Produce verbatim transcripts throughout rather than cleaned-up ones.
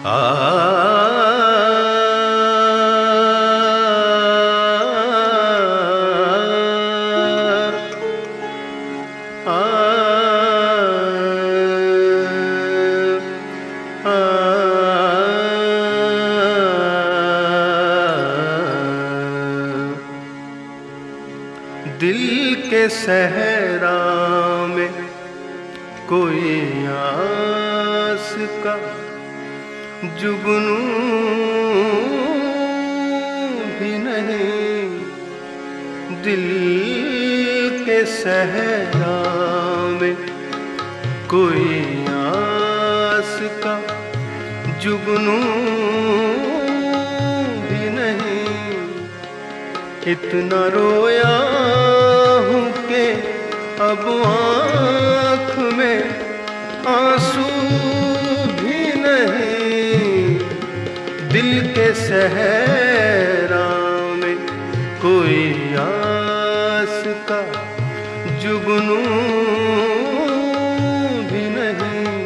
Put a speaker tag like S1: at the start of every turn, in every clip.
S1: आ दिल के सहरा में कोई आस का जुगनू भी नहीं। दिल के सहरा में कोई आस का जुगनू भी नहीं। इतना रोया हूँ कि अब आँख में आंसू भी नहीं। दिल के सहरा में कोई आस का जुगनू भी नहीं।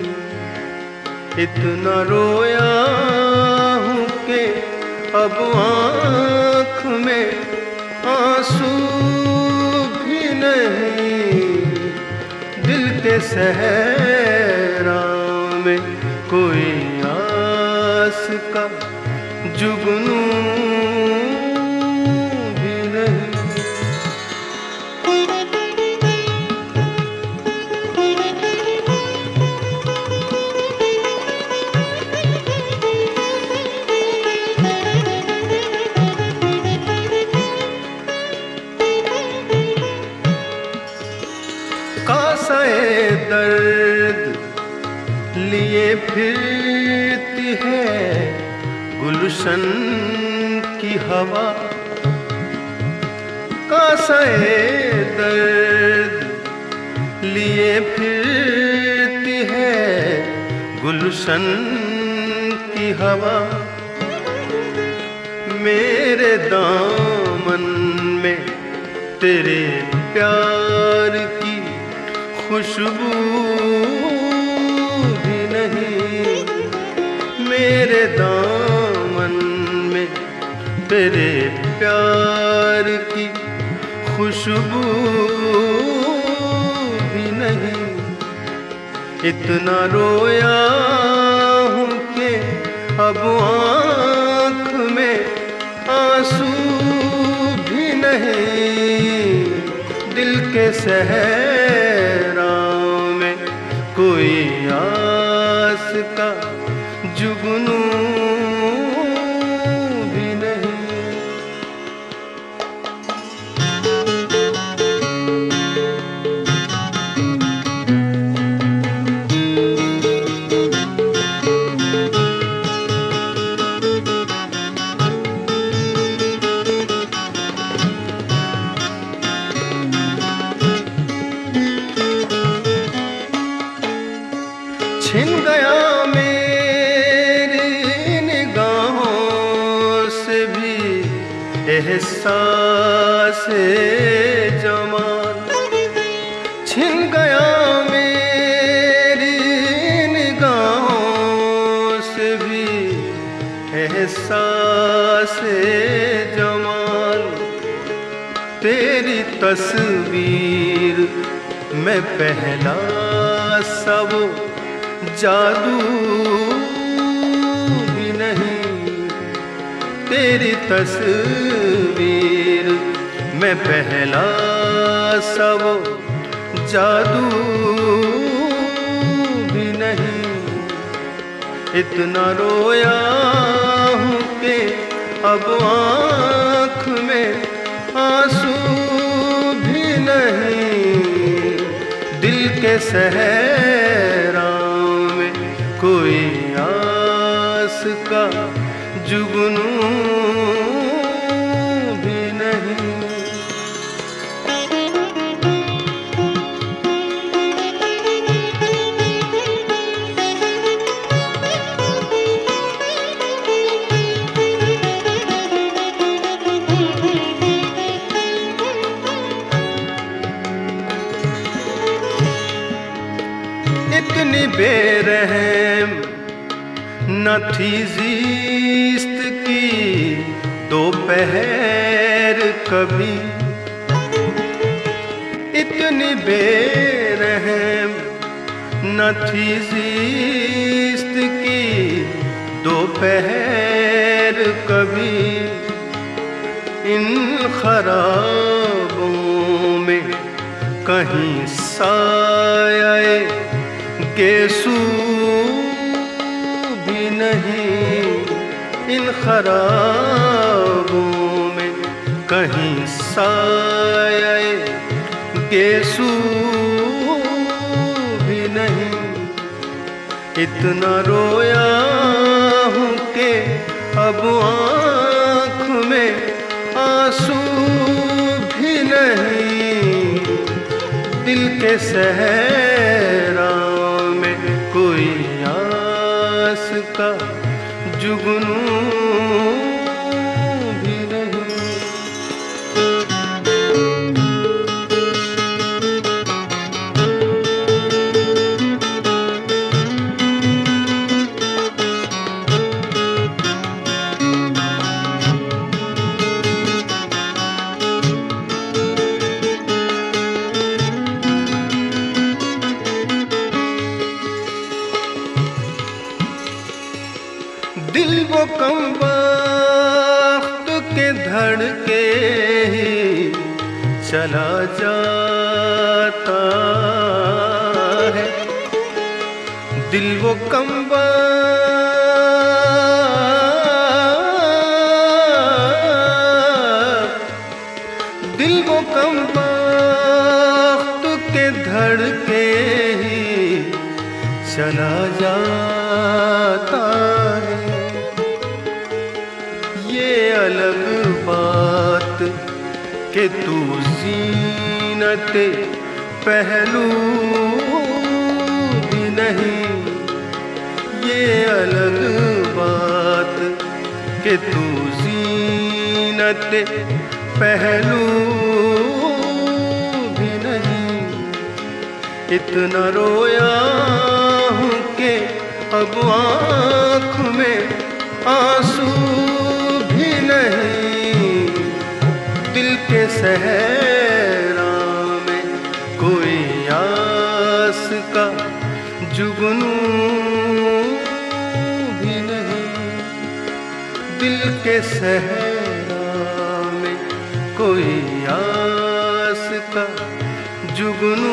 S1: इतना रोया हूँ कि अब आँख में आंसू भी नहीं। दिल के सहरा में कोई आस का जुगनू भी नहीं। कासाए दर्द लिए फिरती है गुलशन की हवा। कासाए दर्द लिए फिरती है गुलशन की हवा। मेरे दामन में तेरे प्यार की खुशबू भी नहीं। मेरे दामन में तेरे प्यार की खुशबू भी नहीं। इतना रोया हूँ कि अब आँख में आंसू भी नहीं। दिल के सहरा में कोई आस का जुगनू भी नहीं। छिन गया मेरी निगाहों से भी एहसास जमाल। छिन गया मेरी निगाहों से भी एहसास जमाल। तेरी तस्वीर में पहला सब जादू भी नहीं। तेरी तस्वीर में पहला सब जादू भी नहीं। इतना रोया हूँ कि अब आँख में आंसू भी नहीं। दिल के सहरा कोई आस का जुगनू भी नहीं। इतनी बेरहम न थी ज़ीस्त की दोपहर कभी, इतनी बेरहम न थी ज़ीस्त की दोपहर कभी। इन खराबों में कहीं साये गेसू भी नहीं, इन खराबों में कहीं साये गेसू भी नहीं। इतना रोया हूँ कि अब आँख में आंसू भी नहीं। दिल के सहरा में कोई आस का जुगनू भी नहीं। दिल वो कम वक्त के धड़के ही चला जाता है। दिल वो कम दिल वो कम वक्त के धड़के ही चला जाता है। ये अलग बात कि तू ज़ीनते पहलू भी नहीं। ये अलग बात कि तू ज़ीनते पहलू भी नहीं। इतना रोया हूँ कि अब आँख में आंसू भी नहीं। दिल के सहरा में कोई आस का जुगनू भी नहीं। दिल के सहरा में कोई आस का जुगनू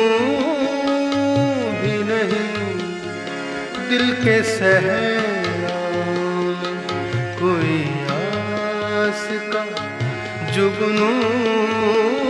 S1: भी नहीं। दिल के सहरा में कोई आस का जुगनू